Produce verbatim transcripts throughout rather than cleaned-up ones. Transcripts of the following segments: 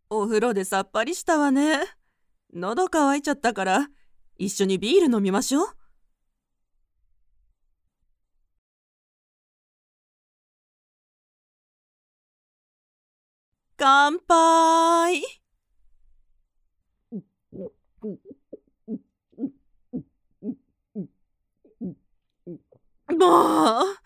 お風呂でさっぱりしたわね。喉乾いちゃったから、一緒にビール飲みましょう。乾杯。もう、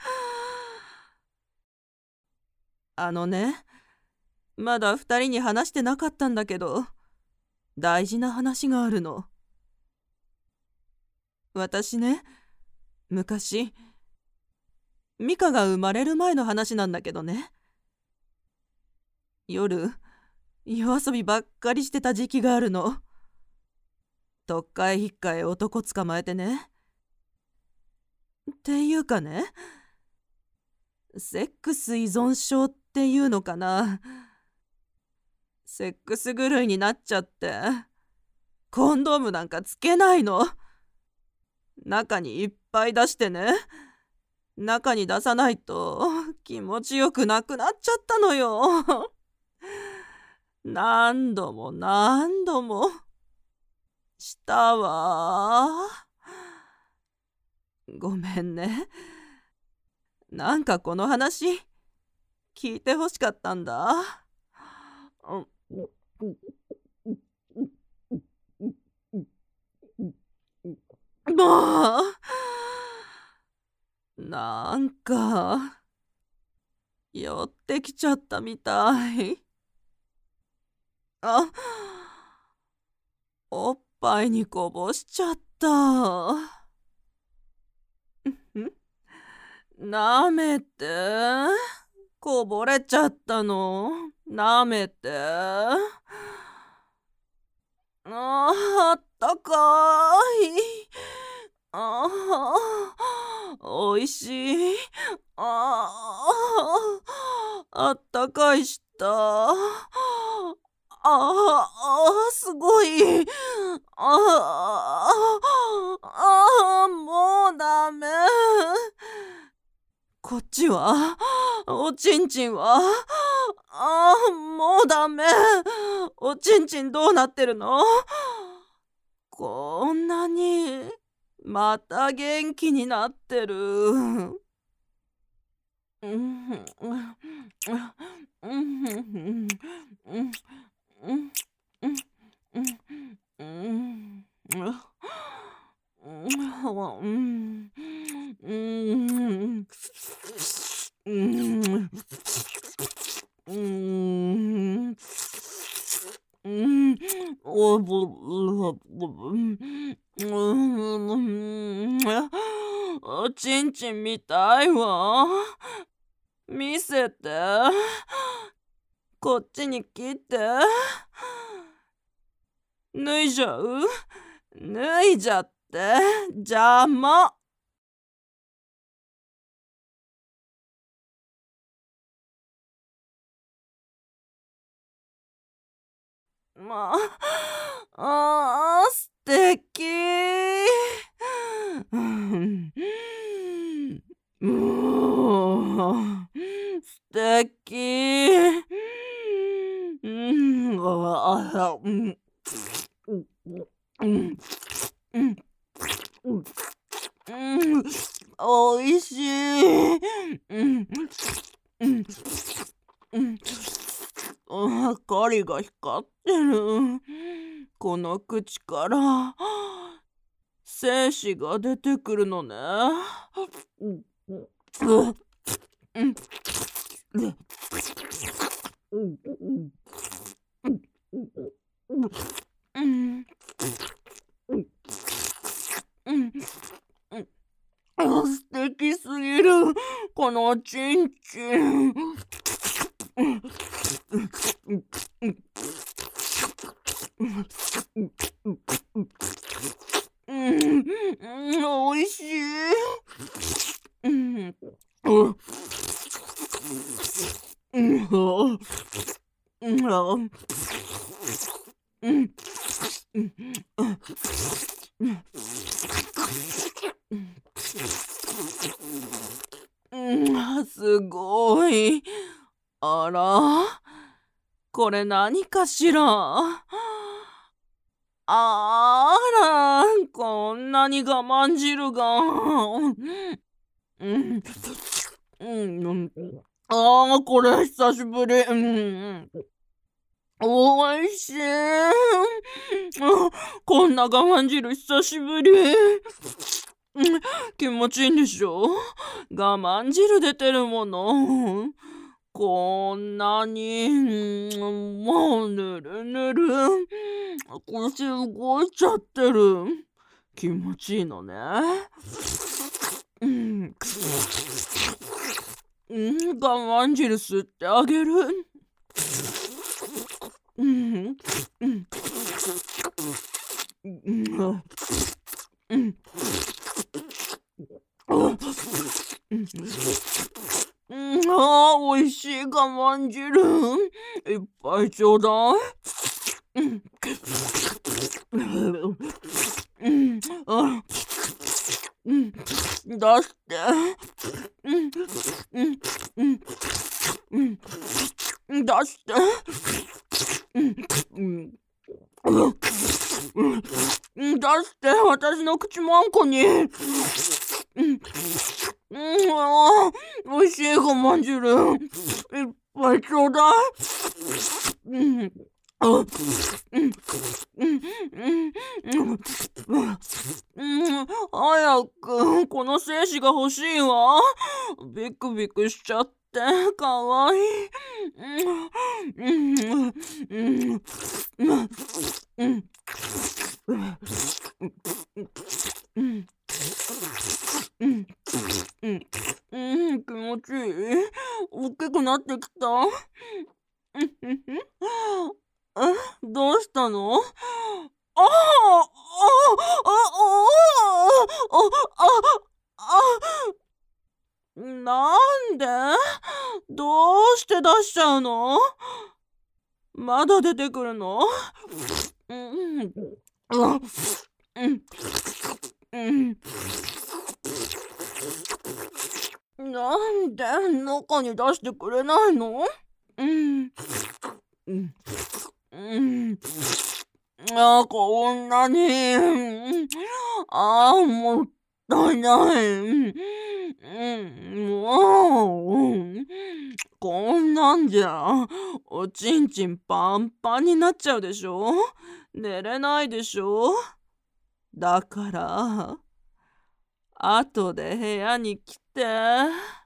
あのね、まだ二人に話してなかったんだけど、大事な話があるの。私ね、昔、ミカが生まれる前の話なんだけどね、夜、夜遊びばっかりしてた時期があるの。とっかえひっかえ男捕まえてね。っていうかね、セックス依存症っていうのかな。セックス狂いになっちゃって、コンドームなんかつけないの。中にいっぱい出してね。中に出さないと気持ちよくなくなっちゃったのよ。何度も何度もしたわ。ごめんね。なんかこの話聞いてほしかったんだ。もう、なんか寄ってきちゃったみたい。あ、おっぱいにこぼしちゃった。なめて。こぼれちゃったの。なめて。あー、あったかい。あー、おいしい。あー、あったかいした。あー、あー、すごい。あー、あー、もうダメ。こっちは、おちんちんは、ああ、もうダメ。おちんちんどうなってるの？こんなに、また元気になってる。うんうんうんうんうんうんうんうんうん、うん、おぼ、うん、おちんちんみたいわ。見せて。こっちに来て。脱いじゃう？脱いじゃって。邪魔。まあ、あー、素敵。うん、もう、素敵。うん、あ、うん、うん、うん、うん、うん、おいしい。うん、うん、うん。あ、針が光ってる。この口から精子が出てくるのね。うんうんうん素敵すぎるこのちんちん。うん、おいしい。うん、うん、うん、うん、うん、すごい。あら、 これ何かしら。あら、こんなに我慢汁が。うん、うん、うん、ああ、これ久しぶり。うん、おいしい。こんな我慢汁久しぶり。気持ちいいんでしょ。我慢汁出てるもの。こんなに、もうぬるぬる。腰動いちゃってる。気持ちいいのね。うん、うん、我慢汁吸ってあげる。うん、うん、うん、うん、うん、ああ、おいしい我慢汁。いっぱいちょうだい。うん、うん、あ、うん、出して。うん、うん、うん、うん、出して。うん、うん、うん、出して。私の口もあんこに。うん、うん、あー、おいしい我慢汁。いっぱいちょうだい。うん、あ、うん、うん、うん、うん、うん、早く、この精子が欲しいわ。ビクビクしちゃって、かわいい。うん、うん、うん、うん、うん、うん、うん、うん、うん、気持ちいい。大きくなってきた。え、どうしたの？ああ、ああ、ああ、ああ、なんで？どうして出しちゃうの？まだ出てくるの？うん、うん、うん、うん。なんで中に出してくれないの？うん、うん、うん。ああ、こんなに。うん、ああ、もったいない。うん、もう、うん、こんなんじゃ、おちんちんパンパンになっちゃうでしょ。寝れないでしょ。だから、後で部屋に来て。